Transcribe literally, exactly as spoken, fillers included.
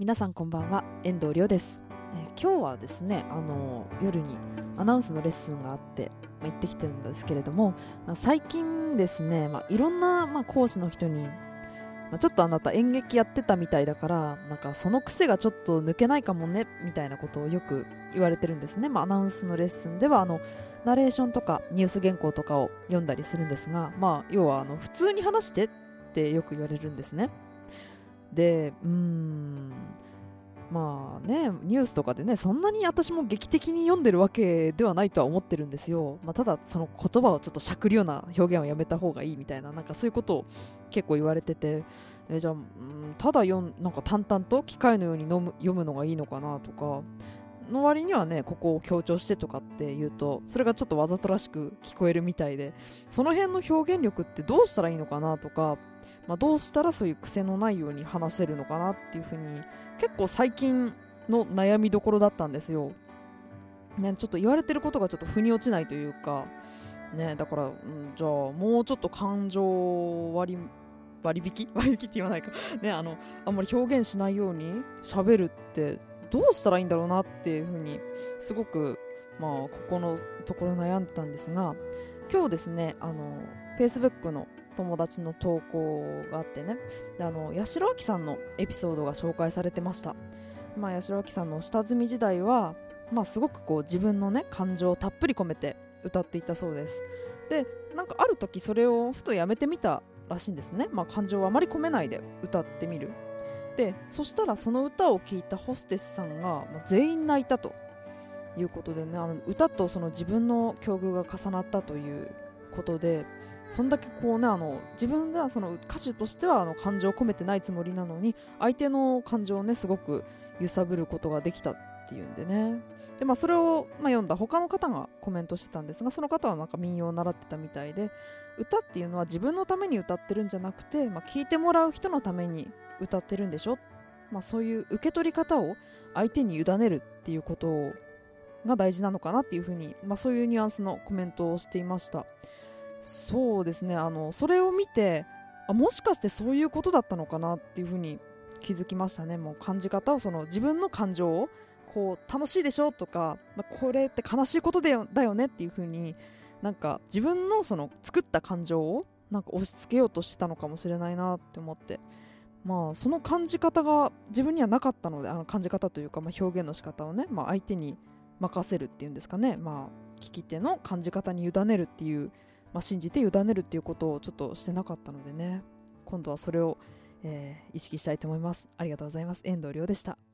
皆さんこんばんは、遠藤亮です。えー今日はですね、あの夜にアナウンスのレッスンがあって、まあ、行ってきてるんですけれども、まあ最近ですね、まあ、いろんな、まあ、講師の人に、まあ、ちょっとあなた演劇やってたみたいだからなんかその癖がちょっと抜けないかもねみたいなことをよく言われてるんですね。まあ、アナウンスのレッスンではあのナレーションとかニュース原稿とかを読んだりするんですが、まあ、要はあの普通に話してってよく言われるんですね。でうーんまあね、ニュースとかでね、そんなに私も劇的に読んでるわけではないとは思ってるんですよ。まあ、ただその言葉をちょっとしゃくるような表現はやめた方がいいみたいな、なんかそういうことを結構言われてて、えじゃあ、うん、ただ読んなんか淡々と機械のように飲む読むのがいいのかなとか、の割にはね、ここを強調してとかって言うと、それがちょっとわざとらしく聞こえるみたいで、その辺の表現力ってどうしたらいいのかなとか、まあ、どうしたらそういう癖のないように話せるのかなっていうふうに結構最近の悩みどころだったんですよ、ね、ちょっと言われてることがちょっと腑に落ちないというか、ね、だから、うん、じゃあもうちょっと感情割り割引割引って言わないかね、あのあんまり表現しないように喋るってどうしたらいいんだろうなっていうふうにすごく、まあ、ここのところ悩んでたんですが、今日ですね、あの Facebook の友達の投稿があってね、であの八代亜紀さんのエピソードが紹介されてました。まあ、八代亜紀さんの下積み時代は、まあ、すごくこう自分のね感情をたっぷり込めて歌っていたそうです。でなんかある時それをふとやめてみたらしいんですね。まあ、感情をあまり込めないで歌ってみる。でそしたらその歌を聴いたホステスさんが、まあ、全員泣いたということでね、あの歌とその自分の境遇が重なったということで、そんだけこうね、あの自分がその歌手としてはあの感情を込めてないつもりなのに相手の感情をねすごく揺さぶることができたっていうんでね。で、まあ、それを、まあ、読んだ他の方がコメントしてたんですが、その方はなんか民謡を習ってたみたいで、歌っていうのは自分のために歌ってるんじゃなくて、まあ、聞いてもらう人のために歌ってるんでしょ、まあ、そういう受け取り方を相手に委ねるっていうことをが大事なのかなっていうふうに、まあ、そういうニュアンスのコメントをしていました。そうですね、あのそれを見て、あもしかしてそういうことだったのかなっていうふうに気づきましたね。もう感じ方を、その自分の感情をこう楽しいでしょとか、まあ、これって悲しいことだよ、だよねっていうふうに、なんか自分のその作った感情をなんか押し付けようとしてたのかもしれないなって思って、まあ、その感じ方が自分にはなかったので、あの感じ方というか、まあ、表現の仕方をね、まあ、相手に任せるっていうんですかね、まあ、聞き手の感じ方に委ねるっていう、まあ、信じて委ねるっていうことをちょっとしてなかったのでね、今度はそれを、えー意識したいと思います。ありがとうございます。遠藤亮でした。